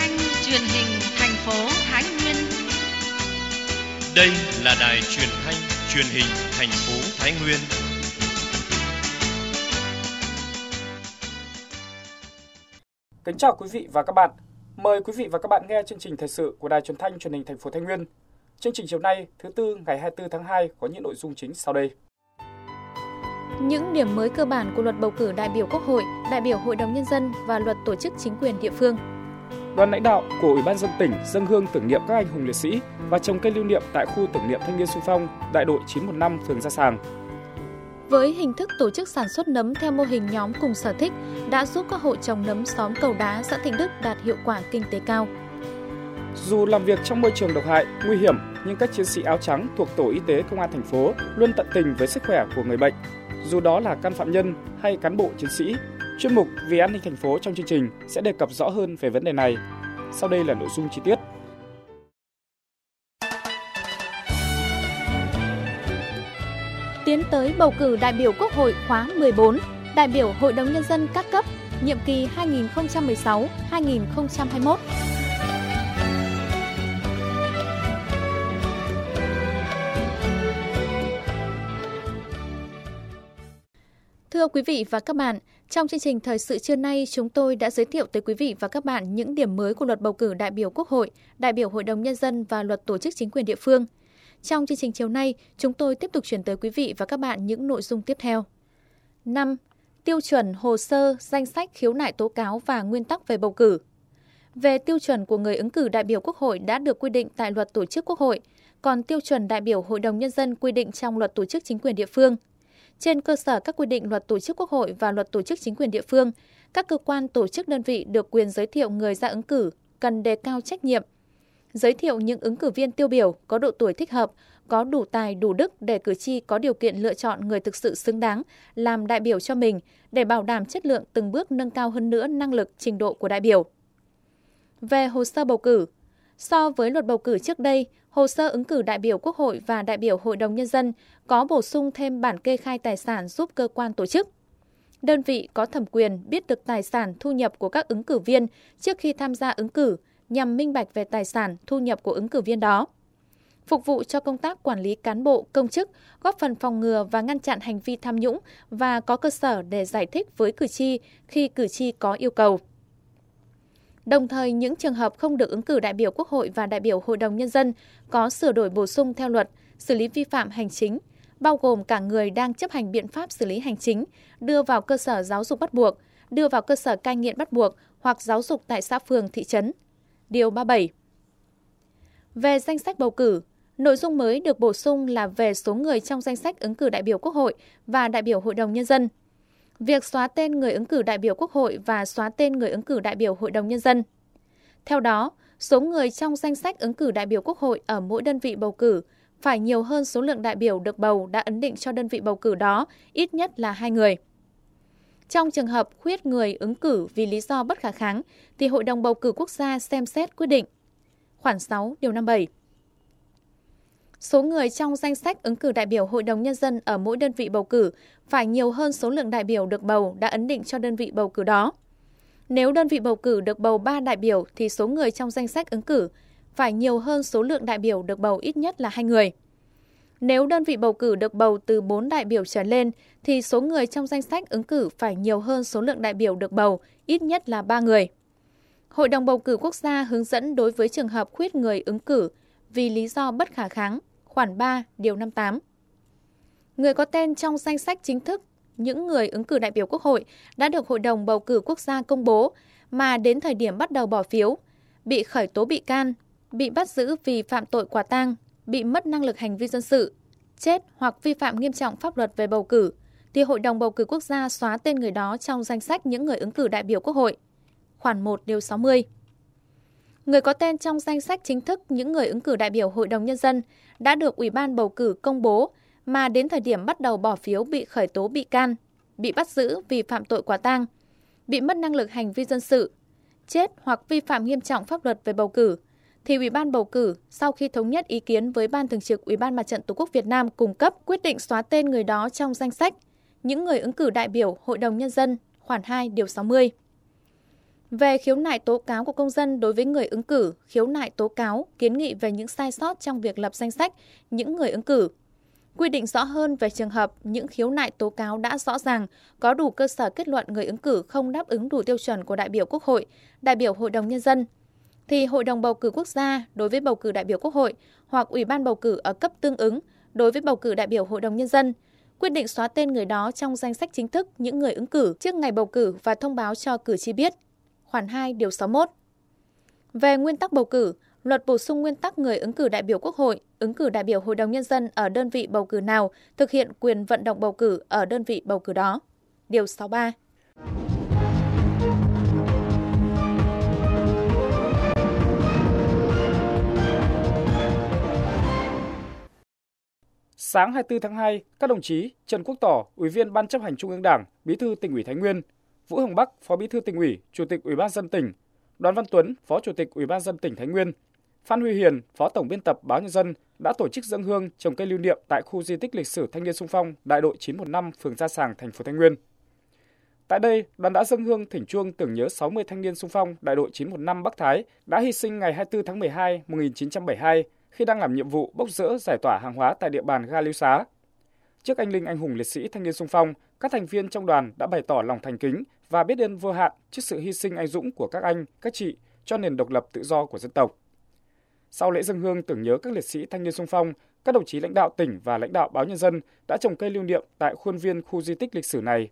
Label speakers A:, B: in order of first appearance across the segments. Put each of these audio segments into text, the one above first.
A: thanh truyền hình thành phố Thái Nguyên.
B: Đây là đài truyền thanh truyền hình thành phố Thái Nguyên.
C: Kính chào quý vị và các bạn. Mời quý vị và các bạn nghe chương trình thời sự của đài truyền thanh truyền hình thành phố Thái Nguyên. Chương trình chiều nay, thứ Tư ngày 24 tháng 2 có những nội dung chính sau đây.
D: Những điểm mới cơ bản của luật bầu cử đại biểu Quốc hội, đại biểu Hội đồng Nhân dân và luật tổ chức chính quyền địa phương.
C: Đoàn lãnh đạo của Ủy ban nhân dân tỉnh dâng hương tưởng niệm các anh hùng liệt sĩ và trồng cây lưu niệm tại khu tưởng niệm thanh niên xung phong, đại đội 915 phường Gia Sàng.
D: Với hình thức tổ chức sản xuất nấm theo mô hình nhóm cùng sở thích đã giúp các hộ trồng nấm xóm Cầu Đá, xã Thịnh Đức đạt hiệu quả kinh tế cao.
C: Dù làm việc trong môi trường độc hại, nguy hiểm, nhưng các chiến sĩ áo trắng thuộc tổ y tế công an thành phố luôn tận tình với sức khỏe của người bệnh. Dù đó là can phạm nhân hay cán bộ chiến sĩ, chuyên mục Vì an ninh thành phố trong chương trình sẽ đề cập rõ hơn về vấn đề này. Sau đây là nội dung chi tiết.
D: Tiến tới bầu cử đại biểu Quốc hội khóa 14, đại biểu Hội đồng Nhân dân các cấp, nhiệm kỳ 2016-2021. Thưa quý vị và các bạn, trong chương trình thời sự trưa nay, chúng tôi đã giới thiệu tới quý vị và các bạn những điểm mới của luật bầu cử đại biểu Quốc hội, đại biểu Hội đồng Nhân dân và luật tổ chức chính quyền địa phương. Trong chương trình chiều nay, chúng tôi tiếp tục chuyển tới quý vị và các bạn những nội dung tiếp theo. 5. Tiêu chuẩn hồ sơ, danh sách khiếu nại tố cáo và nguyên tắc về bầu cử. Về tiêu chuẩn của người ứng cử đại biểu Quốc hội đã được quy định tại luật tổ chức Quốc hội, còn tiêu chuẩn đại biểu Hội đồng Nhân dân quy định trong luật tổ chức chính quyền địa phương. Trên cơ sở các quy định luật tổ chức Quốc hội và luật tổ chức chính quyền địa phương, các cơ quan tổ chức đơn vị được quyền giới thiệu người ra ứng cử cần đề cao trách nhiệm, giới thiệu những ứng cử viên tiêu biểu có độ tuổi thích hợp, có đủ tài đủ đức để cử tri có điều kiện lựa chọn người thực sự xứng đáng làm đại biểu cho mình để bảo đảm chất lượng từng bước nâng cao hơn nữa năng lực trình độ của đại biểu. Về hồ sơ bầu cử, so với luật bầu cử trước đây, hồ sơ ứng cử đại biểu Quốc hội và đại biểu Hội đồng Nhân dân có bổ sung thêm bản kê khai tài sản giúp cơ quan tổ chức. Đơn vị có thẩm quyền biết được tài sản thu nhập của các ứng cử viên trước khi tham gia ứng cử nhằm minh bạch về tài sản thu nhập của ứng cử viên đó. Phục vụ cho công tác quản lý cán bộ, công chức, góp phần phòng ngừa và ngăn chặn hành vi tham nhũng và có cơ sở để giải thích với cử tri khi cử tri có yêu cầu. Đồng thời, những trường hợp không được ứng cử đại biểu Quốc hội và đại biểu Hội đồng Nhân dân có sửa đổi bổ sung theo luật xử lý vi phạm hành chính, bao gồm cả người đang chấp hành biện pháp xử lý hành chính, đưa vào cơ sở giáo dục bắt buộc, đưa vào cơ sở cai nghiện bắt buộc hoặc giáo dục tại xã phường, thị trấn. Điều 37. Về danh sách bầu cử, nội dung mới được bổ sung là về số người trong danh sách ứng cử đại biểu Quốc hội và đại biểu Hội đồng Nhân dân. Việc xóa tên người ứng cử đại biểu Quốc hội và xóa tên người ứng cử đại biểu Hội đồng Nhân dân. Theo đó, số người trong danh sách ứng cử đại biểu Quốc hội ở mỗi đơn vị bầu cử phải nhiều hơn số lượng đại biểu được bầu đã ấn định cho đơn vị bầu cử đó, ít nhất là 2 người. Trong trường hợp khuyết người ứng cử vì lý do bất khả kháng, thì Hội đồng bầu cử quốc gia xem xét quyết định. Khoản 6, điều 57. Số người trong danh sách ứng cử đại biểu Hội đồng Nhân dân ở mỗi đơn vị bầu cử phải nhiều hơn số lượng đại biểu được bầu đã ấn định cho đơn vị bầu cử đó. Nếu đơn vị bầu cử được bầu 3 đại biểu thì số người trong danh sách ứng cử phải nhiều hơn số lượng đại biểu được bầu ít nhất là 2 người. Nếu đơn vị bầu cử được bầu từ 4 đại biểu trở lên thì số người trong danh sách ứng cử phải nhiều hơn số lượng đại biểu được bầu ít nhất là 3 người. Hội đồng bầu cử quốc gia hướng dẫn đối với trường hợp khuyết người ứng cử vì lý do bất khả kháng. Khoản 3, điều 58. Người có tên trong danh sách chính thức, những người ứng cử đại biểu Quốc hội đã được Hội đồng bầu cử quốc gia công bố mà đến thời điểm bắt đầu bỏ phiếu, bị khởi tố bị can, bị bắt giữ vì phạm tội quả tang, bị mất năng lực hành vi dân sự, chết hoặc vi phạm nghiêm trọng pháp luật về bầu cử, thì Hội đồng bầu cử quốc gia xóa tên người đó trong danh sách những người ứng cử đại biểu Quốc hội. Khoản 1, điều 60. Người có tên trong danh sách chính thức những người ứng cử đại biểu Hội đồng Nhân dân đã được Ủy ban bầu cử công bố mà đến thời điểm bắt đầu bỏ phiếu bị khởi tố bị can, bị bắt giữ vì phạm tội quả tang, bị mất năng lực hành vi dân sự, chết hoặc vi phạm nghiêm trọng pháp luật về bầu cử, thì Ủy ban bầu cử sau khi thống nhất ý kiến với Ban Thường trực Ủy ban Mặt trận Tổ quốc Việt Nam cung cấp quyết định xóa tên người đó trong danh sách những người ứng cử đại biểu Hội đồng Nhân dân, khoản 2, điều 60. Về khiếu nại tố cáo của công dân đối với người ứng cử, khiếu nại tố cáo, kiến nghị về những sai sót trong việc lập danh sách những người ứng cử. Quy định rõ hơn về trường hợp những khiếu nại tố cáo đã rõ ràng, có đủ cơ sở kết luận người ứng cử không đáp ứng đủ tiêu chuẩn của đại biểu Quốc hội, đại biểu Hội đồng Nhân dân, thì Hội đồng bầu cử quốc gia đối với bầu cử đại biểu Quốc hội hoặc Ủy ban bầu cử ở cấp tương ứng đối với bầu cử đại biểu Hội đồng Nhân dân, quyết định xóa tên người đó trong danh sách chính thức những người ứng cử trước ngày bầu cử và thông báo cho cử tri biết. Khoản 2 điều 61. Về nguyên tắc bầu cử, luật bổ sung nguyên tắc người ứng cử đại biểu Quốc hội, ứng cử đại biểu Hội đồng Nhân dân ở đơn vị bầu cử nào thực hiện quyền vận động bầu cử ở đơn vị bầu cử đó. Điều 63.
C: Sáng 24 tháng 2, các đồng chí Trần Quốc Tỏ, Ủy viên Ban chấp hành Trung ương Đảng, Bí thư Tỉnh ủy Thái Nguyên, Vũ Hồng Bắc, Phó Bí thư Tỉnh ủy, Chủ tịch Ủy ban nhân dân tỉnh, Đoàn Văn Tuấn, Phó Chủ tịch Ủy ban nhân dân tỉnh Thái Nguyên, Phan Huy Hiền, Phó Tổng biên tập Báo Nhân dân đã tổ chức dâng hương trồng cây lưu niệm tại khu di tích lịch sử Thanh niên xung phong Đại đội 915, phường Gia Sàng, thành phố Thái Nguyên. Tại đây, đoàn đã dâng hương thỉnh chuông tưởng nhớ 60 thanh niên xung phong Đại đội 915 Bắc Thái đã hy sinh ngày 24 tháng 12 1972 khi đang làm nhiệm vụ bốc dỡ giải tỏa hàng hóa tại địa bàn ga Lưu Xá. Trước anh linh anh hùng liệt sĩ thanh niên xung phong, các thành viên trong đoàn đã bày tỏ lòng thành kính và biết ơn vô hạn trước sự hy sinh anh dũng của các anh, các chị cho nền độc lập tự do của dân tộc. Sau lễ dâng hương tưởng nhớ các liệt sĩ thanh niên xung phong, các đồng chí lãnh đạo tỉnh và lãnh đạo Báo Nhân dân đã trồng cây lưu niệm tại khuôn viên khu di tích lịch sử này.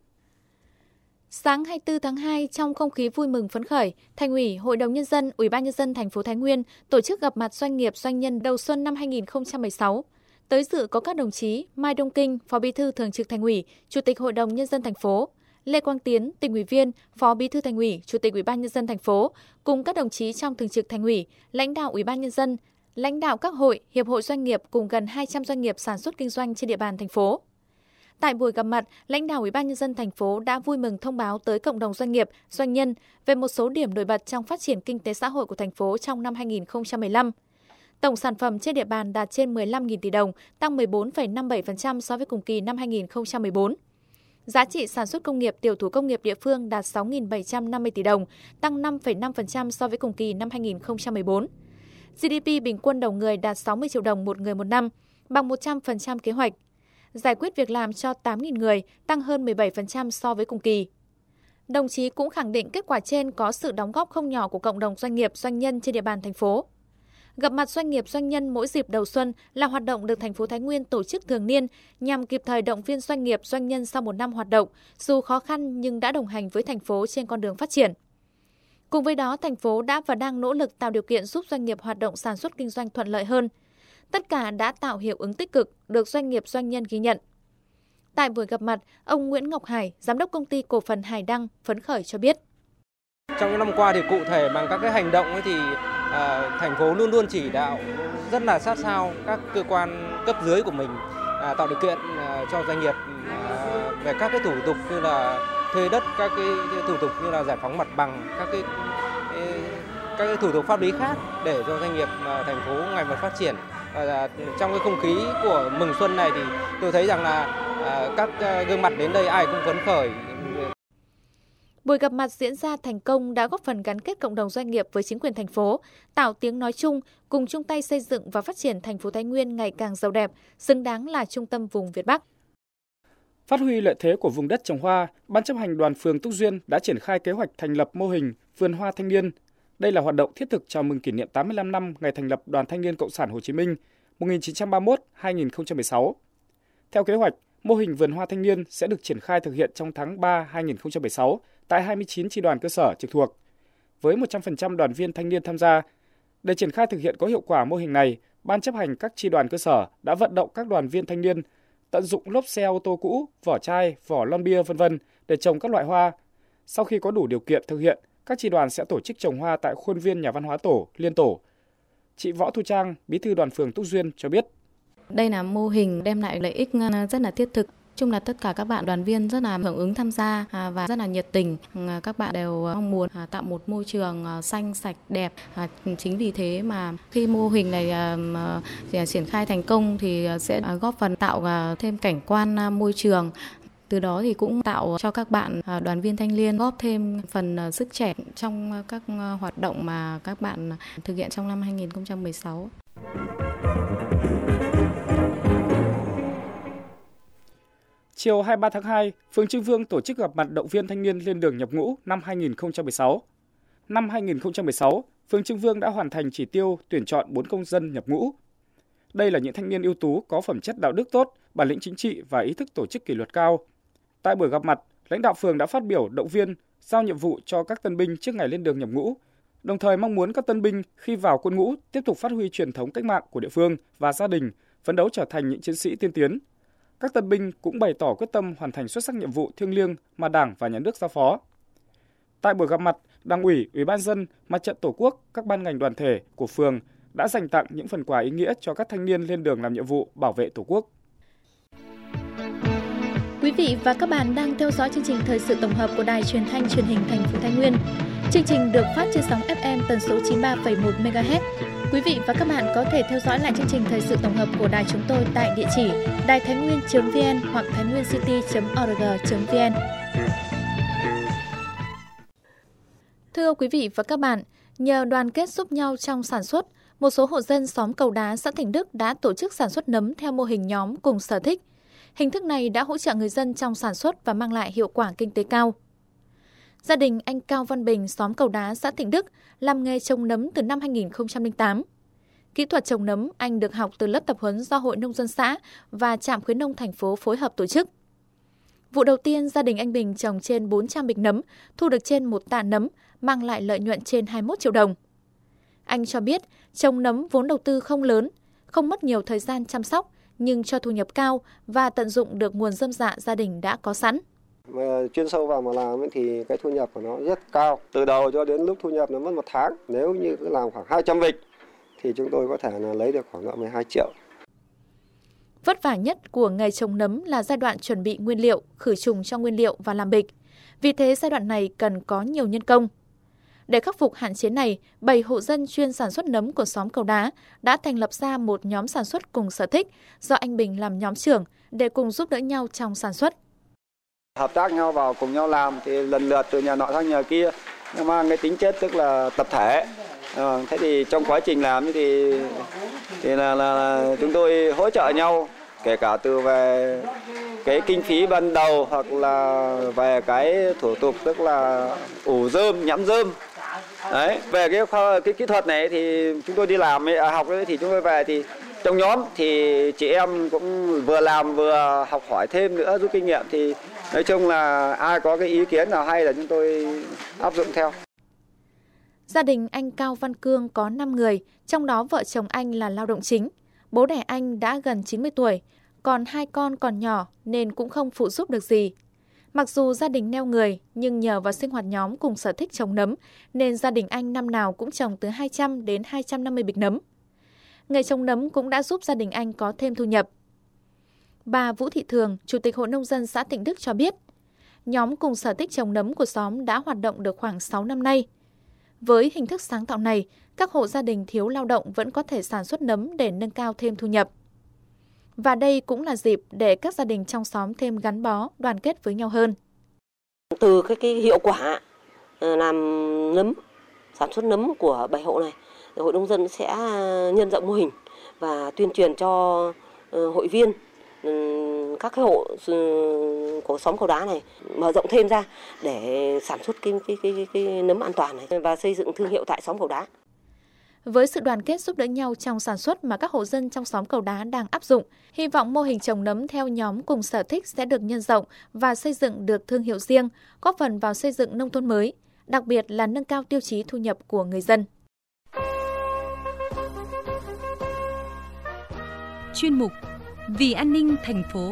D: Sáng 24 tháng 2, trong không khí vui mừng phấn khởi, Thành ủy, Hội đồng Nhân dân, Ủy ban Nhân dân thành phố Thái Nguyên tổ chức gặp mặt doanh nghiệp doanh nhân đầu xuân năm 2016. Tới dự có các đồng chí Mai Đông Kinh, Phó Bí thư Thường trực Thành ủy, Chủ tịch Hội đồng Nhân dân thành phố, Lê Quang Tiến, Tỉnh ủy viên, Phó Bí thư Thành ủy, Chủ tịch Ủy ban Nhân dân thành phố, cùng các đồng chí trong Thường trực Thành ủy, lãnh đạo Ủy ban Nhân dân, lãnh đạo các hội, hiệp hội doanh nghiệp cùng gần 200 doanh nghiệp sản xuất kinh doanh trên địa bàn thành phố. Tại buổi gặp mặt, lãnh đạo Ủy ban Nhân dân thành phố đã vui mừng thông báo tới cộng đồng doanh nghiệp, doanh nhân về một số điểm nổi bật trong phát triển kinh tế xã hội của thành phố trong năm 2015. Tổng sản phẩm trên địa bàn đạt trên 15.000 tỷ đồng, tăng 14,57% so với cùng kỳ năm 2014. Giá trị sản xuất công nghiệp tiểu thủ công nghiệp địa phương đạt 6.750 tỷ đồng, tăng 5,5% so với cùng kỳ năm 2014. GDP bình quân đầu người đạt 60 triệu đồng một người một năm, bằng 100% kế hoạch. Giải quyết việc làm cho 8.000 người, tăng hơn 17% so với cùng kỳ. Đồng chí cũng khẳng định kết quả trên có sự đóng góp không nhỏ của cộng đồng doanh nghiệp, doanh nhân trên địa bàn thành phố. Gặp mặt doanh nghiệp doanh nhân mỗi dịp đầu xuân là hoạt động được thành phố Thái Nguyên tổ chức thường niên nhằm kịp thời động viên doanh nghiệp doanh nhân sau một năm hoạt động, dù khó khăn nhưng đã đồng hành với thành phố trên con đường phát triển. Cùng với đó, thành phố đã và đang nỗ lực tạo điều kiện giúp doanh nghiệp hoạt động sản xuất kinh doanh thuận lợi hơn. Tất cả đã tạo hiệu ứng tích cực, được doanh nghiệp doanh nhân ghi nhận. Tại buổi gặp mặt, ông Nguyễn Ngọc Hải, Giám đốc Công ty Cổ phần Hải Đăng, phấn khởi cho biết.
E: Trong những năm qua thì cụ thể bằng các cái hành động ấy thì thành phố luôn luôn chỉ đạo rất là sát sao các cơ quan cấp dưới của mình tạo điều kiện cho doanh nghiệp về các cái thủ tục như là thuê đất, các cái thủ tục như là giải phóng mặt bằng, các cái thủ tục pháp lý khác để cho doanh nghiệp thành phố ngày một phát triển. Trong cái không khí của mừng xuân này thì tôi thấy rằng là các gương mặt đến đây ai cũng phấn khởi.
D: Buổi gặp mặt diễn ra thành công đã góp phần gắn kết cộng đồng doanh nghiệp với chính quyền thành phố, tạo tiếng nói chung, cùng chung tay xây dựng và phát triển thành phố Thái Nguyên ngày càng giàu đẹp, xứng đáng là trung tâm vùng Việt Bắc.
C: Phát huy lợi thế của vùng đất trồng hoa, Ban chấp hành đoàn phường Túc Duyên đã triển khai kế hoạch thành lập mô hình vườn hoa thanh niên. Đây là hoạt động thiết thực chào mừng kỷ niệm 85 năm ngày thành lập Đoàn Thanh niên Cộng sản Hồ Chí Minh 1931-2016. Theo kế hoạch, mô hình vườn hoa thanh niên sẽ được triển khai thực hiện trong tháng 3 2016 tại 29 chi đoàn cơ sở trực thuộc. Với 100% đoàn viên thanh niên tham gia, để triển khai thực hiện có hiệu quả mô hình này, Ban chấp hành các chi đoàn cơ sở đã vận động các đoàn viên thanh niên tận dụng lốp xe ô tô cũ, vỏ chai, vỏ lon bia v.v. để trồng các loại hoa. Sau khi có đủ điều kiện thực hiện, các chi đoàn sẽ tổ chức trồng hoa tại khuôn viên nhà văn hóa tổ, liên tổ. Chị Võ Thu Trang, Bí thư đoàn phường Túc Duyên cho biết.
F: Đây là mô hình đem lại lợi ích rất là thiết thực. Chung là tất cả các bạn đoàn viên rất là hưởng ứng tham gia và rất là nhiệt tình. Các bạn đều mong muốn tạo một môi trường xanh, sạch, đẹp. Chính vì thế mà khi mô hình này triển khai thành công thì sẽ góp phần tạo thêm cảnh quan môi trường. Từ đó thì cũng tạo cho các bạn đoàn viên thanh niên góp thêm phần sức trẻ trong các hoạt động mà các bạn thực hiện trong năm 2016.
C: Chiều 23 tháng 2, phường Trưng Vương tổ chức gặp mặt động viên thanh niên lên đường nhập ngũ năm 2016. Năm 2016, phường Trưng Vương đã hoàn thành chỉ tiêu tuyển chọn 4 công dân nhập ngũ. Đây là những thanh niên ưu tú có phẩm chất đạo đức tốt, bản lĩnh chính trị và ý thức tổ chức kỷ luật cao. Tại buổi gặp mặt, lãnh đạo phường đã phát biểu động viên, giao nhiệm vụ cho các tân binh trước ngày lên đường nhập ngũ, đồng thời mong muốn các tân binh khi vào quân ngũ tiếp tục phát huy truyền thống cách mạng của địa phương và gia đình, phấn đấu trở thành những chiến sĩ tiên tiến. Các tân binh cũng bày tỏ quyết tâm hoàn thành xuất sắc nhiệm vụ thiêng liêng mà Đảng và Nhà nước giao phó. Tại buổi gặp mặt, Đảng ủy, Ủy ban nhân dân, Mặt trận Tổ quốc, các ban ngành đoàn thể của phường đã dành tặng những phần quà ý nghĩa cho các thanh niên lên đường làm nhiệm vụ bảo vệ Tổ quốc.
D: Quý vị và các bạn đang theo dõi chương trình thời sự tổng hợp của Đài Truyền thanh Truyền hình thành phố Thái Nguyên. Chương trình được phát trên sóng FM tần số 93,1 MHz. Quý vị và các bạn có thể theo dõi lại chương trình thời sự tổng hợp của đài chúng tôi tại địa chỉ đaithainguyen.vn hoặc thainguencity.org.vn. Thưa quý vị và các bạn, nhờ đoàn kết giúp nhau trong sản xuất, một số hộ dân xóm Cầu Đá, xã Thịnh Đức đã tổ chức sản xuất nấm theo mô hình nhóm cùng sở thích. Hình thức này đã hỗ trợ người dân trong sản xuất và mang lại hiệu quả kinh tế cao. Gia đình anh Cao Văn Bình, xóm Cầu Đá, xã Thịnh Đức, làm nghề trồng nấm từ năm 2008. Kỹ thuật trồng nấm anh được học từ lớp tập huấn do Hội Nông dân xã và Trạm khuyến nông thành phố phối hợp tổ chức. Vụ đầu tiên, gia đình anh Bình trồng trên 400 bịch nấm, thu được trên 1 tạ nấm, mang lại lợi nhuận trên 21 triệu đồng. Anh cho biết, trồng nấm vốn đầu tư không lớn, không mất nhiều thời gian chăm sóc, nhưng cho thu nhập cao và tận dụng được nguồn rơm rạ gia đình đã có sẵn.
G: Mà chuyên sâu vào mà làm thì cái thu nhập của nó rất cao. Từ đầu cho đến lúc thu nhập nó mất 1 tháng. Nếu như cứ làm khoảng 200 bịch thì chúng tôi có thể là lấy được khoảng 12 triệu.
D: Vất vả nhất của nghề trồng nấm là giai đoạn chuẩn bị nguyên liệu, khử trùng cho nguyên liệu và làm bịch. Vì thế giai đoạn này cần có nhiều nhân công. Để khắc phục hạn chế này, 7 hộ dân chuyên sản xuất nấm của xóm Cầu Đá đã thành lập ra một nhóm sản xuất cùng sở thích do anh Bình làm nhóm trưởng để cùng giúp đỡ nhau trong sản xuất.
G: Hợp tác nhau vào cùng nhau làm thì lần lượt từ nhà nọ sang nhà kia, nhưng mà cái tính chất tức là tập thể. Thế thì trong quá trình làm thì là chúng tôi hỗ trợ nhau, kể cả từ về cái kinh phí ban đầu hoặc là về cái thủ tục tức là ủ rơm, nhẵm rơm. Đấy, về cái kỹ thuật này thì chúng tôi đi làm học thì chúng tôi về thì trong nhóm thì chị em cũng vừa làm vừa học hỏi thêm nữa, rút kinh nghiệm thì nói chung là ai có cái ý kiến nào hay là chúng tôi áp dụng theo.
D: Gia đình anh Cao Văn Cương có 5 người, trong đó vợ chồng anh là lao động chính. Bố đẻ anh đã gần 90 tuổi, còn 2 con còn nhỏ nên cũng không phụ giúp được gì. Mặc dù gia đình neo người, nhưng nhờ vào sinh hoạt nhóm cùng sở thích trồng nấm, nên gia đình anh năm nào cũng trồng từ 200 đến 250 bịch nấm. Nghề trồng nấm cũng đã giúp gia đình anh có thêm thu nhập. Bà Vũ Thị Thường, Chủ tịch Hội Nông dân xã Thịnh Đức cho biết, nhóm cùng sở thích trồng nấm của xóm đã hoạt động được khoảng 6 năm nay. Với hình thức sáng tạo này, các hộ gia đình thiếu lao động vẫn có thể sản xuất nấm để nâng cao thêm thu nhập. Và đây cũng là dịp để các gia đình trong xóm thêm gắn bó, đoàn kết với nhau hơn.
H: Từ cái hiệu quả làm nấm, sản xuất nấm của 7 hộ này, Hội Nông dân sẽ nhân rộng mô hình và tuyên truyền cho hội viên các cái hộ của xóm Cầu Đá này mở rộng thêm ra để sản xuất cái nấm an toàn này và xây dựng thương hiệu tại xóm Cầu Đá.
D: Với sự đoàn kết giúp đỡ nhau trong sản xuất mà các hộ dân trong xóm Cầu Đá đang áp dụng, hy vọng mô hình trồng nấm theo nhóm cùng sở thích sẽ được nhân rộng và xây dựng được thương hiệu riêng, góp phần vào xây dựng nông thôn mới, đặc biệt là nâng cao tiêu chí thu nhập của người dân.
A: Chuyên mục Vì an ninh thành phố.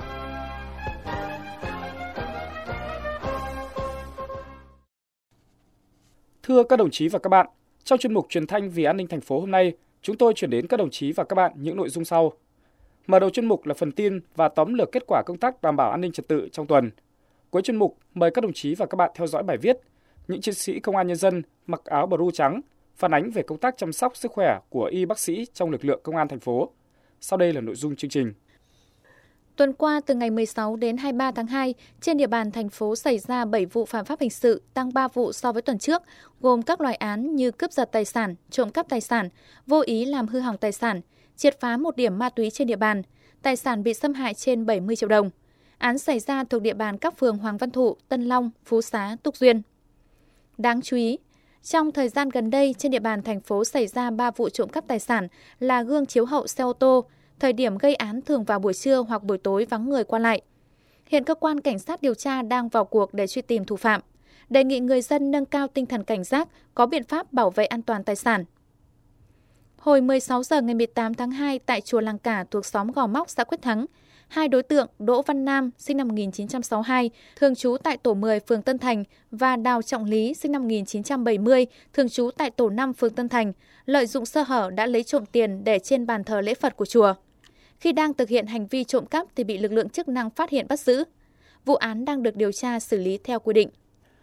C: Thưa các đồng chí và các bạn, trong chuyên mục truyền thanh Vì an ninh thành phố hôm nay, chúng tôi chuyển đến các đồng chí và các bạn những nội dung sau. Mở đầu chuyên mục là phần tin và tóm lược kết quả công tác đảm bảo an ninh trật tự trong tuần. Cuối chuyên mục, mời các đồng chí và các bạn theo dõi bài viết Những chiến sĩ công an nhân dân mặc áo blue trắng, phản ánh về công tác chăm sóc sức khỏe của y bác sĩ trong lực lượng công an thành phố. Sau đây là nội dung chương trình.
D: Tuần qua, từ ngày 16 đến 23 tháng 2, trên địa bàn thành phố xảy ra 7 vụ phạm pháp hình sự, tăng 3 vụ so với tuần trước, gồm các loại án như cướp giật tài sản, trộm cắp tài sản, vô ý làm hư hỏng tài sản, triệt phá một điểm ma túy trên địa bàn, tài sản bị xâm hại trên 70 triệu đồng. Án xảy ra thuộc địa bàn các phường Hoàng Văn Thụ, Tân Long, Phú Xá, Túc Duyên. Đáng chú ý, trong thời gian gần đây, trên địa bàn thành phố xảy ra 3 vụ trộm cắp tài sản là gương chiếu hậu xe ô tô, thời điểm gây án thường vào buổi trưa hoặc buổi tối vắng người qua lại. Hiện cơ quan cảnh sát điều tra đang vào cuộc để truy tìm thủ phạm. Đề nghị người dân nâng cao tinh thần cảnh giác, có biện pháp bảo vệ an toàn tài sản. Hồi 16 giờ ngày 18 tháng 2 tại chùa Làng Cả thuộc xóm Gò Móc, xã Quyết Thắng, hai đối tượng Đỗ Văn Nam, sinh năm 1962, thường trú tại tổ 10 phường Tân Thành và Đào Trọng Lý, sinh năm 1970, thường trú tại tổ 5 phường Tân Thành, lợi dụng sơ hở đã lấy trộm tiền để trên bàn thờ lễ Phật của chùa. Khi đang thực hiện hành vi trộm cắp thì bị lực lượng chức năng phát hiện bắt giữ. Vụ án đang được điều tra xử lý theo quy định.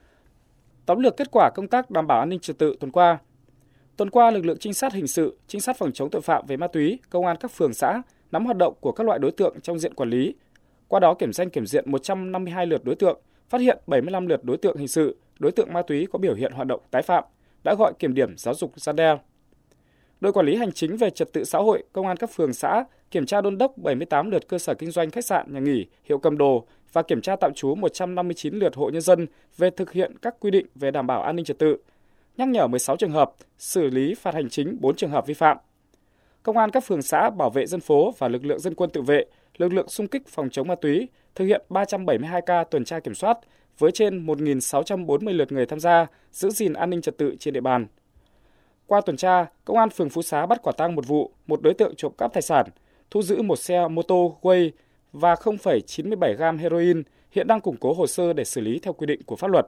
C: Tóm lược kết quả công tác đảm bảo an ninh trật tự tuần qua. Tuần qua, lực lượng trinh sát hình sự, trinh sát phòng chống tội phạm về ma túy, công an các phường xã nắm hoạt động của các loại đối tượng trong diện quản lý. Qua đó kiểm danh kiểm diện 152 lượt đối tượng, phát hiện 75 lượt đối tượng hình sự, đối tượng ma túy có biểu hiện hoạt động tái phạm, đã gọi kiểm điểm giáo dục răn đe. Đội quản lý hành chính về trật tự xã hội, công an các phường xã kiểm tra đôn đốc 78 lượt cơ sở kinh doanh khách sạn, nhà nghỉ, hiệu cầm đồ và kiểm tra tạm trú 159 lượt hộ nhân dân về thực hiện các quy định về đảm bảo an ninh trật tự, nhắc nhở 16 trường hợp, xử lý phạt hành chính 4 trường hợp vi phạm. Công an các phường xã, bảo vệ dân phố và lực lượng dân quân tự vệ, lực lượng xung kích phòng chống ma túy thực hiện 372 ca tuần tra kiểm soát với trên 1.640 lượt người tham gia giữ gìn an ninh trật tự trên địa bàn. Qua tuần tra, Công an phường Phú Xá bắt quả tang một vụ, một đối tượng trộm cắp tài sản, thu giữ một xe mô tô Way và 0,97 gam heroin, hiện đang củng cố hồ sơ để xử lý theo quy định của pháp luật.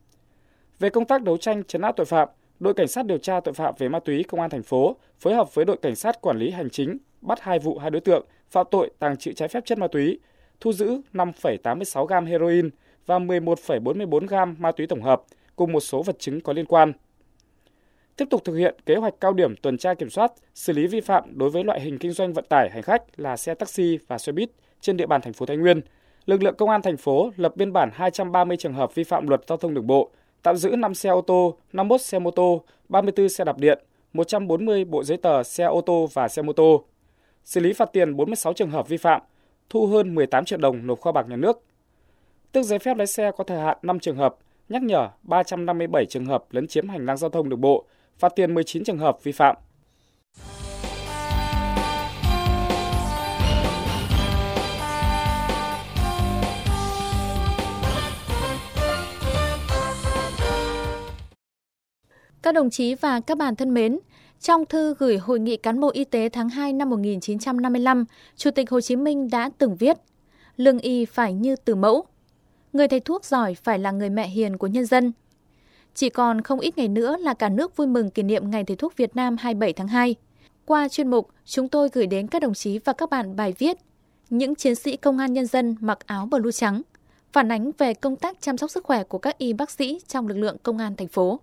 C: Về công tác đấu tranh trấn áp tội phạm, đội cảnh sát điều tra tội phạm về ma túy Công an thành phố phối hợp với đội cảnh sát quản lý hành chính bắt 2 vụ 2 đối tượng phạm tội tàng trữ trái phép chất ma túy, thu giữ 5,86 gam heroin và 11,44 gam ma túy tổng hợp cùng một số vật chứng có liên quan. Tiếp tục thực hiện kế hoạch cao điểm tuần tra kiểm soát, xử lý vi phạm đối với loại hình kinh doanh vận tải hành khách là xe taxi và xe buýt trên địa bàn thành phố Thái Nguyên. Lực lượng Công an thành phố lập biên bản 230 trường hợp vi phạm luật giao thông đường bộ, tạm giữ 5 xe ô tô, 51 xe mô tô, 34 xe đạp điện, 140 bộ giấy tờ xe ô tô và xe mô tô. Xử lý phạt tiền 46 trường hợp vi phạm, thu hơn 18 triệu đồng nộp kho bạc nhà nước. Tước giấy phép lái xe có thời hạn 5 trường hợp, nhắc nhở 357 trường hợp lấn chiếm hành lang giao thông đường bộ, phạt tiền 19 trường hợp vi phạm.
D: Các đồng chí và các bạn thân mến, trong thư gửi Hội nghị cán bộ y tế tháng 2 năm 1955, Chủ tịch Hồ Chí Minh đã từng viết: lương y phải như từ mẫu, người thầy thuốc giỏi phải là người mẹ hiền của nhân dân. Chỉ còn không ít ngày nữa là cả nước vui mừng kỷ niệm Ngày Thầy thuốc Việt Nam 27 tháng 2. Qua chuyên mục, chúng tôi gửi đến các đồng chí và các bạn bài viết Những chiến sĩ công an nhân dân mặc áo blue trắng, phản ánh về công tác chăm sóc sức khỏe của các y bác sĩ trong lực lượng công an thành phố.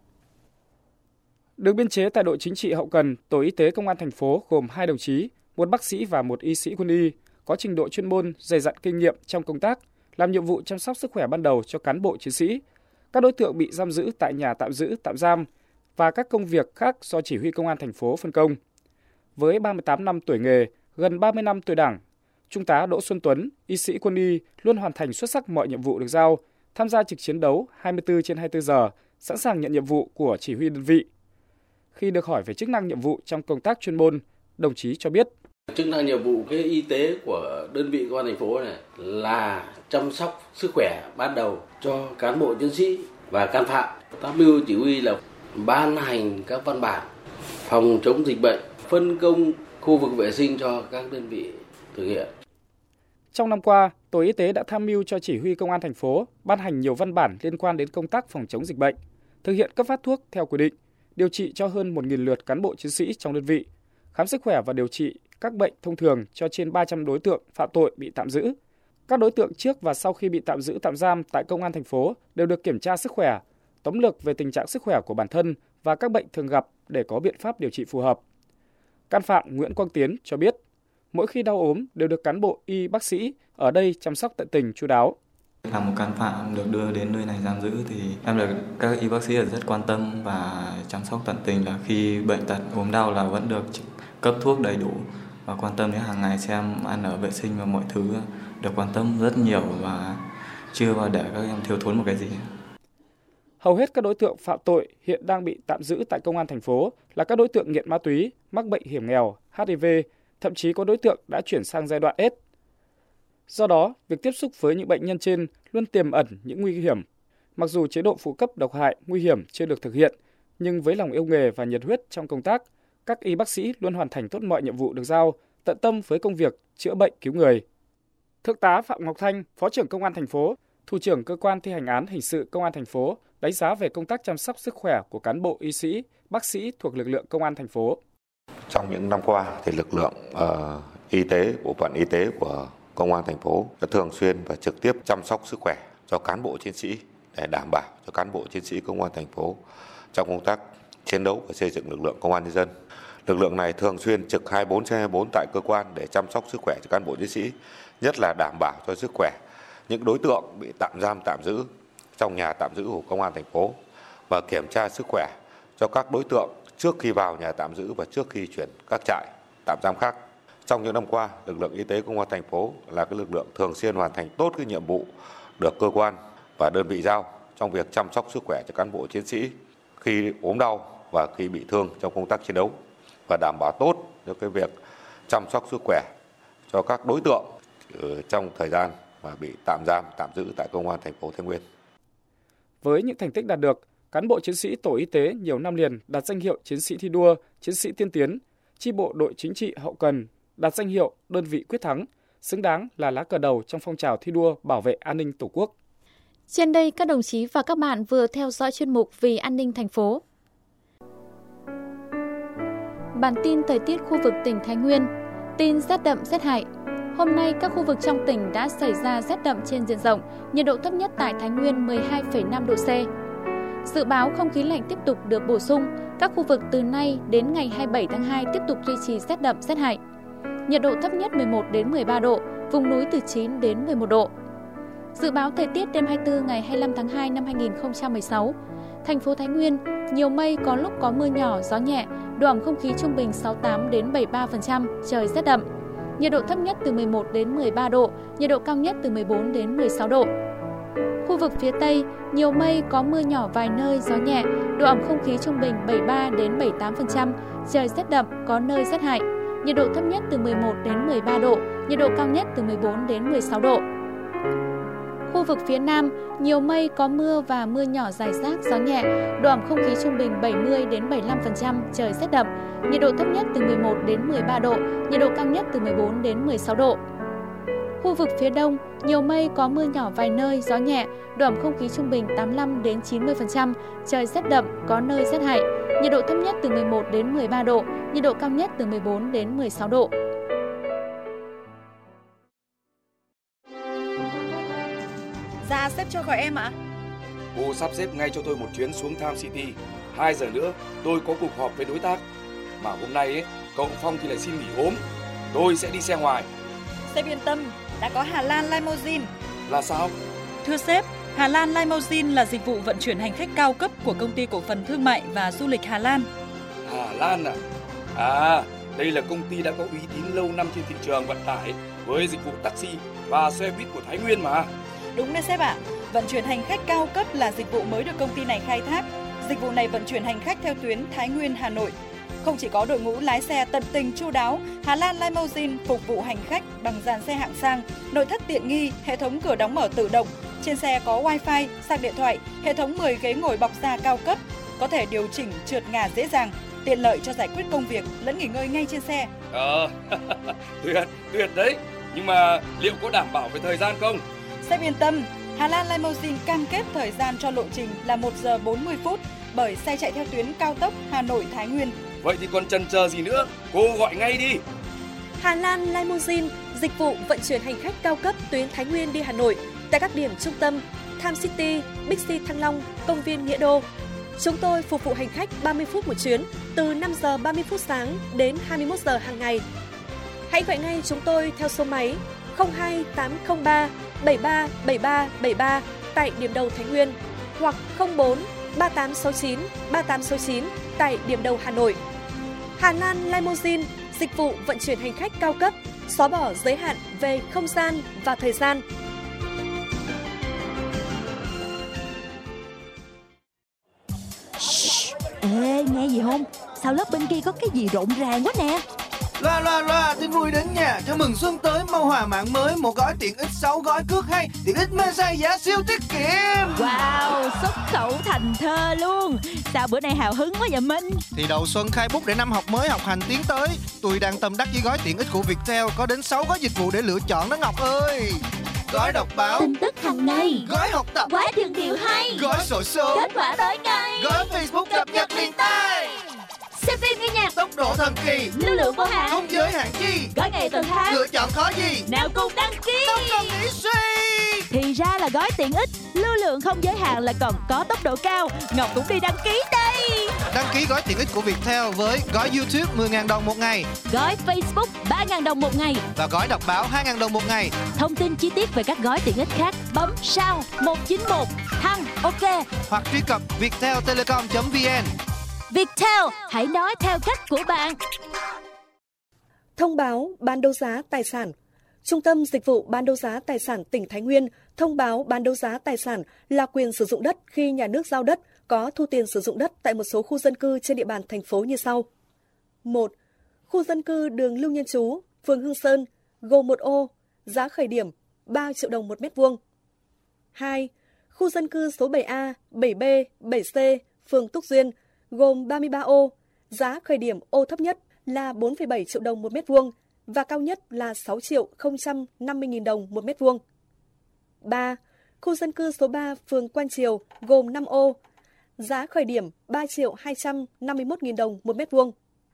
C: Được biên chế tại đội chính trị hậu cần, tổ y tế công an thành phố gồm 2 đồng chí, một bác sĩ và một y sĩ quân y, có trình độ chuyên môn, dày dặn kinh nghiệm trong công tác, làm nhiệm vụ chăm sóc sức khỏe ban đầu cho cán bộ chiến sĩ, các đối tượng bị giam giữ tại nhà tạm giữ, tạm giam và các công việc khác do chỉ huy công an thành phố phân công. Với 38 năm tuổi nghề, gần 30 năm tuổi Đảng, Trung tá Đỗ Xuân Tuấn, y sĩ quân y luôn hoàn thành xuất sắc mọi nhiệm vụ được giao, tham gia trực chiến đấu 24/24 giờ, sẵn sàng nhận nhiệm vụ của chỉ huy đơn vị. Khi được hỏi về chức năng nhiệm vụ trong công tác chuyên môn, đồng chí cho biết:
I: chức năng nhiệm vụ cái y tế của đơn vị công an thành phố này là chăm sóc sức khỏe ban đầu cho cán bộ chiến sĩ và can phạm. Tham mưu chỉ huy là ban hành các văn bản phòng chống dịch bệnh, phân công khu vực vệ sinh cho các đơn vị thực hiện.
C: Trong năm qua, tổ y tế đã tham mưu cho chỉ huy công an thành phố ban hành nhiều văn bản liên quan đến công tác phòng chống dịch bệnh, thực hiện cấp phát thuốc theo quy định, điều trị cho hơn 1.000 lượt cán bộ chiến sĩ trong đơn vị, khám sức khỏe và điều trị các bệnh thông thường cho trên 300 đối tượng phạm tội bị tạm giữ. Các đối tượng trước và sau khi bị tạm giữ tạm giam tại công an thành phố đều được kiểm tra sức khỏe, tóm lược về tình trạng sức khỏe của bản thân và các bệnh thường gặp để có biện pháp điều trị phù hợp. Can phạm Nguyễn Quang Tiến cho biết, mỗi khi đau ốm đều được cán bộ y bác sĩ ở đây chăm sóc tận tình chu đáo.
J: Là một can phạm được đưa đến nơi này giam giữ thì em được các y bác sĩ rất quan tâm và chăm sóc tận tình, là khi bệnh tật ốm đau là vẫn được cấp thuốc đầy đủ và quan tâm đến hàng ngày xem ăn ở vệ sinh và mọi thứ được quan tâm rất nhiều và chưa bao để các em thiếu thốn một cái gì.
C: Hầu hết các đối tượng phạm tội hiện đang bị tạm giữ tại công an thành phố là các đối tượng nghiện ma túy, mắc bệnh hiểm nghèo, HIV, thậm chí có đối tượng đã chuyển sang giai đoạn AIDS. Do đó, việc tiếp xúc với những bệnh nhân trên luôn tiềm ẩn những nguy hiểm. Mặc dù chế độ phụ cấp độc hại, nguy hiểm chưa được thực hiện, nhưng với lòng yêu nghề và nhiệt huyết trong công tác, các y bác sĩ luôn hoàn thành tốt mọi nhiệm vụ được giao, tận tâm với công việc chữa bệnh cứu người. Thượng tá Phạm Ngọc Thanh, Phó trưởng Công an thành phố, Thủ trưởng Cơ quan thi hành án hình sự Công an thành phố đánh giá về công tác chăm sóc sức khỏe của cán bộ y sĩ, bác sĩ thuộc lực lượng Công an thành phố.
K: Trong những năm qua thì lực lượng y tế, bộ phận y tế của Công an thành phố đã thường xuyên và trực tiếp chăm sóc sức khỏe cho cán bộ chiến sĩ để đảm bảo cho cán bộ chiến sĩ Công an thành phố trong công tác chiến đấu và xây dựng lực lượng Công an nhân dân. Lực lượng này thường xuyên trực 24/24 tại cơ quan để chăm sóc sức khỏe cho cán bộ chiến sĩ, nhất là đảm bảo cho sức khỏe những đối tượng bị tạm giam tạm giữ trong nhà tạm giữ của Công an thành phố và kiểm tra sức khỏe cho các đối tượng trước khi vào nhà tạm giữ và trước khi chuyển các trại tạm giam khác. Trong những năm qua, lực lượng y tế Công an thành phố là cái lực lượng thường xuyên hoàn thành tốt cái nhiệm vụ được cơ quan và đơn vị giao trong việc chăm sóc sức khỏe cho cán bộ chiến sĩ khi ốm đau và khi bị thương trong công tác chiến đấu, và đảm bảo tốt cho cái việc chăm sóc sức khỏe cho các đối tượng trong thời gian mà bị tạm giam tạm giữ tại Công an thành phố Thái Nguyên.
C: Với những thành tích đạt được, cán bộ chiến sĩ tổ y tế nhiều năm liền đạt danh hiệu chiến sĩ thi đua, chiến sĩ tiên tiến, chi bộ đội chính trị hậu cần đạt danh hiệu đơn vị quyết thắng, xứng đáng là lá cờ đầu trong phong trào thi đua bảo vệ an ninh Tổ quốc.
D: Trên đây, các đồng chí và các bạn vừa theo dõi chuyên mục Vì an ninh thành phố. Bản tin thời tiết khu vực tỉnh Thái Nguyên. Tin rét đậm rét hại. Hôm nay, các khu vực trong tỉnh đã xảy ra rét đậm trên diện rộng, nhiệt độ thấp nhất tại Thái Nguyên 12,5 độ C. Dự báo không khí lạnh tiếp tục được bổ sung, các khu vực từ nay đến ngày 27 tháng 2 tiếp tục duy trì rét đậm rét hại. Nhiệt độ thấp nhất 11 đến 13 độ, vùng núi từ 9 đến 11 độ. Dự báo thời tiết đêm 24 ngày 25 tháng 2 năm 2016. Thành phố Thái Nguyên, nhiều mây, có lúc có mưa nhỏ, gió nhẹ, độ ẩm không khí trung bình 68 đến 73%, trời rét đậm. Nhiệt độ thấp nhất từ 11 đến 13 độ, nhiệt độ cao nhất từ 14 đến 16 độ. Khu vực phía Tây, nhiều mây, có mưa nhỏ vài nơi, gió nhẹ, độ ẩm không khí trung bình 73 đến 78%, trời rét đậm, có nơi rét hại. Nhiệt độ thấp nhất từ 11 đến 13 độ, nhiệt độ cao nhất từ 14 đến 16 độ. Khu vực phía Nam, nhiều mây, có mưa và mưa nhỏ rải rác, gió nhẹ, độ ẩm không khí trung bình 70 đến 75%, trời rét đậm. Nhiệt độ thấp nhất từ 11 đến 13 độ, nhiệt độ cao nhất từ 14 đến 16 độ. Khu vực phía Đông, nhiều mây, có mưa nhỏ vài nơi, gió nhẹ, độ ẩm không khí trung bình 85 đến 90%, trời rét đậm, có nơi rét hại. Nhiệt độ thấp nhất từ 11 đến 13 độ, nhiệt độ cao nhất từ 14 đến 16 độ.
L: Dạ, sếp cho gọi em ạ.
M: Cô sắp xếp ngay cho tôi một chuyến xuống Tham City. 2 giờ nữa tôi có cuộc họp với đối tác. Mà hôm nay ấy, cậu Phong thì lại xin nghỉ ốm. Tôi sẽ đi xe ngoài.
L: Sếp yên tâm, đã có Hà Lan Limousine.
M: Là sao?
L: Thưa sếp, Hà Lan Limousine là dịch vụ vận chuyển hành khách cao cấp của Công ty Cổ phần Thương mại và Du lịch Hà Lan.
M: Hà Lan à? À, đây là công ty đã có uy tín lâu năm trên thị trường vận tải với dịch vụ taxi và xe buýt của Thái Nguyên mà.
L: Đúng đấy sếp ạ. Vận chuyển hành khách cao cấp là dịch vụ mới được công ty này khai thác. Dịch vụ này vận chuyển hành khách theo tuyến Thái Nguyên Hà Nội. Không chỉ có đội ngũ lái xe tận tình chu đáo, Hà Lan Limousine phục vụ hành khách bằng dàn xe hạng sang, nội thất tiện nghi, hệ thống cửa đóng mở tự động. Trên xe có wifi, sạc điện thoại, hệ thống 10 ghế ngồi bọc da cao cấp, có thể điều chỉnh trượt ngả dễ dàng, tiện lợi cho giải quyết công việc lẫn nghỉ ngơi ngay trên xe.
M: Tuyệt đấy. Nhưng mà liệu có đảm bảo về thời gian không?
L: Sếp yên tâm, Hà Lan Limousine cam kết thời gian cho lộ trình là 1 giờ 40 phút bởi xe chạy theo tuyến cao tốc Hà Nội Thái Nguyên.
M: Vậy thì còn chần chờ gì nữa, cô gọi ngay đi.
N: Hà Lan Limousine, dịch vụ vận chuyển hành khách cao cấp tuyến Thái Nguyên đi Hà Nội tại các điểm trung tâm Tham City, Bixi Thăng Long, Công viên Nghĩa Đô. Chúng tôi phục vụ hành khách 30 phút một chuyến từ 5 giờ 30 phút sáng đến 21 giờ hàng ngày. Hãy gọi ngay chúng tôi theo số máy 02803 737373 tại điểm đầu Thái Nguyên hoặc 04 3869 3869 tại điểm đầu Hà Nội. Hà Lan Limousine, dịch vụ vận chuyển hành khách cao cấp, xóa bỏ giới hạn về không gian và thời gian.
O: Ê, nghe gì không? Sao lớp bên kia có cái gì rộn ràng quá nè.
P: Loa, tin vui đến nhà. Chào mừng xuân tới, Mau Hòa mạng mới, một gói tiện ích 6 gói cước hay, tiện ích mê say giá siêu tiết kiệm.
O: Wow, xuất khẩu thành thơ luôn. Sao bữa nay hào hứng quá vậy Minh?
P: Thì đầu xuân khai bút để năm học mới học hành tiến tới. Tôi đang tâm đắc với gói tiện ích của Viettel, có đến 6 gói dịch vụ để lựa chọn đó Ngọc ơi. Gói đọc báo,
O: tin tức hàng ngày,
P: gói học tập,
O: quá trường điều hay,
P: gói sổ số,
O: kết quả tới ngay,
P: gói Facebook cập nhật liền tay,
O: xem phim nghe nhạc,
P: tốc độ thần kỳ,
O: lưu lượng vô hạn,
P: không giới hạn chi,
O: gói ngày tuần tháng,
P: lựa chọn khó gì,
O: nào cùng đăng ký.
P: Không cần nghĩ suy.
O: Thì ra là gói tiện ích, lưu lượng không giới hạn lại còn có tốc độ cao. Ngọc cũng đi đăng ký đây.
P: Đăng ký gói tiện ích của Viettel với gói YouTube 10.000 đồng một ngày,
O: gói Facebook 3.000 đồng một ngày
P: và gói đọc báo 2.000 đồng một ngày.
O: Thông tin chi tiết về các gói tiện ích khác bấm sao 191 thăng OK
P: hoặc truy cập vietteltelecom.vn.
O: Viettel, hãy nói theo cách của bạn.
N: Thông báo bán đấu giá tài sản. Trung tâm Dịch vụ Bán đấu giá tài sản tỉnh Thái Nguyên thông báo bán đấu giá tài sản là quyền sử dụng đất khi nhà nước giao đất có thu tiền sử dụng đất tại một số khu dân cư trên địa bàn thành phố như sau. 1. Khu dân cư đường Lưu Nhân Trú, phường Hương Sơn, gồm một ô, giá khởi điểm 3 triệu đồng một mét vuông. 2. Khu dân cư số 7A, 7B, 7C, phường Túc Duyên, gồm 33 ô, giá khởi điểm ô thấp nhất là 4,7 triệu đồng một mét vuông và cao nhất là 6 triệu 050 nghìn đồng một mét vuông. 3. Khu dân cư số 3, phường Quan Triều, gồm 5 ô, giá khởi điểm 3 triệu 251 nghìn đồng một mét vuông.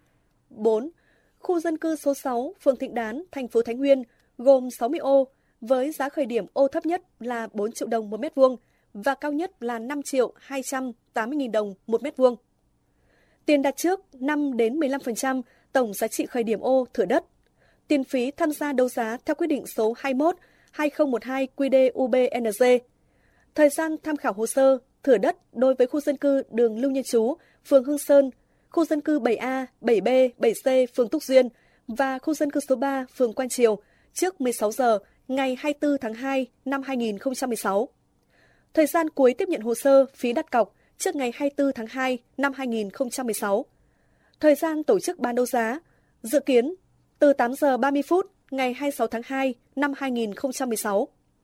N: 4. Khu dân cư số 6, phường Thịnh Đán, thành phố Thái Nguyên, gồm 60 ô, với giá khởi điểm ô thấp nhất là 4 triệu đồng một mét vuông và cao nhất là 5 triệu 280 nghìn đồng một mét vuông. Tiền đặt trước 5 đến 15% tổng giá trị khởi điểm ô thửa đất. Tiền phí tham gia đấu giá theo quyết định số 21/2012 QĐ-UBNG. Thời gian tham khảo hồ sơ thửa đất đối với khu dân cư đường Lưu Nhân Trú, phường Hương Sơn, khu dân cư 7A, 7B, 7C, phường Túc Duyên và khu dân cư số 3, phường Quan Triều trước 16 giờ ngày 24 tháng 2 năm 2016. Thời gian cuối tiếp nhận hồ sơ phí đặt cọc trước ngày 24 tháng 2 năm 2016. Thời gian tổ chức bán đấu giá dự kiến từ 8 giờ 30 phút ngày 26 tháng 2 năm 2016.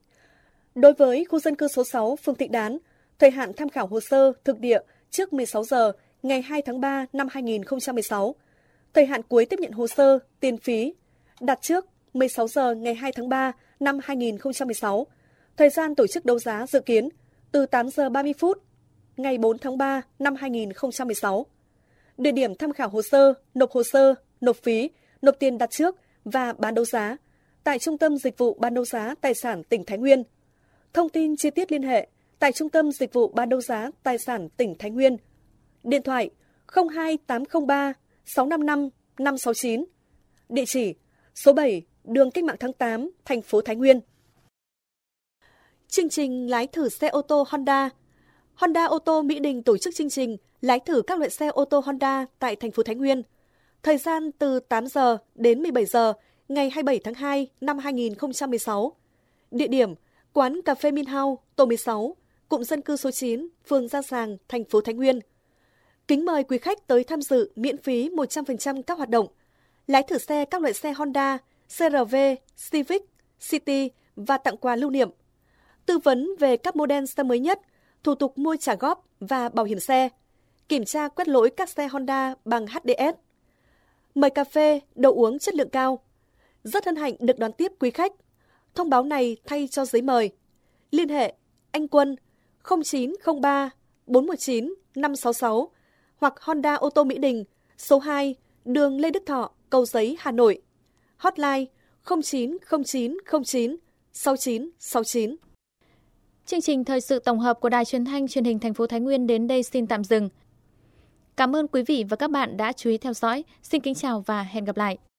N: Đối với khu dân cư số 6, phường Thịnh Đán, thời hạn tham khảo hồ sơ thực địa trước 16 giờ ngày 2 tháng 3 năm 2016. Thời hạn cuối tiếp nhận hồ sơ tiền phí đặt trước 16 giờ ngày 2 tháng 3 năm 2016. Thời gian tổ chức đấu giá dự kiến từ 8 giờ 30 phút ngày 4 tháng 3 năm 2016. Địa điểm tham khảo hồ sơ, nộp phí, nộp tiền đặt trước và bán đấu giá tại Trung tâm Dịch vụ Bán đấu giá Tài sản tỉnh Thái Nguyên. Thông tin chi tiết liên hệ tại Trung tâm Dịch vụ Bán đấu giá Tài sản tỉnh Thái Nguyên. Điện thoại 02803 655 569. Địa chỉ số 7, đường Cách mạng tháng 8, thành phố Thái Nguyên. Chương trình lái thử xe ô tô Honda. Honda ô tô Mỹ Đình tổ chức chương trình lái thử các loại xe ô tô Honda tại thành phố Thái Nguyên. Thời gian từ 8 giờ đến 17 giờ ngày 27 tháng 2 năm 2016. Địa điểm quán cà phê Min House, tổ 16, cụm dân cư số 9, phường Gia Sàng, thành phố Thái Nguyên. Kính mời quý khách tới tham dự miễn phí 100% các hoạt động. Lái thử xe các loại xe Honda, CR-V, Civic, City và tặng quà lưu niệm. Tư vấn về các model xe mới nhất, thủ tục mua trả góp và bảo hiểm xe. Kiểm tra quét lỗi các xe Honda bằng HDS. Mời cà phê, đồ uống chất lượng cao. Rất hân hạnh được đón tiếp quý khách. Thông báo này thay cho giấy mời. Liên hệ anh Quân 0903 419 566 hoặc Honda ô tô Mỹ Đình số 2, đường Lê Đức Thọ, Cầu Giấy, Hà Nội. Hotline 090909 6969.
D: Chương trình thời sự tổng hợp của Đài Truyền thanh Truyền hình thành phố Thái Nguyên đến đây xin tạm dừng. Cảm ơn quý vị và các bạn đã chú ý theo dõi. Xin kính chào và hẹn gặp lại.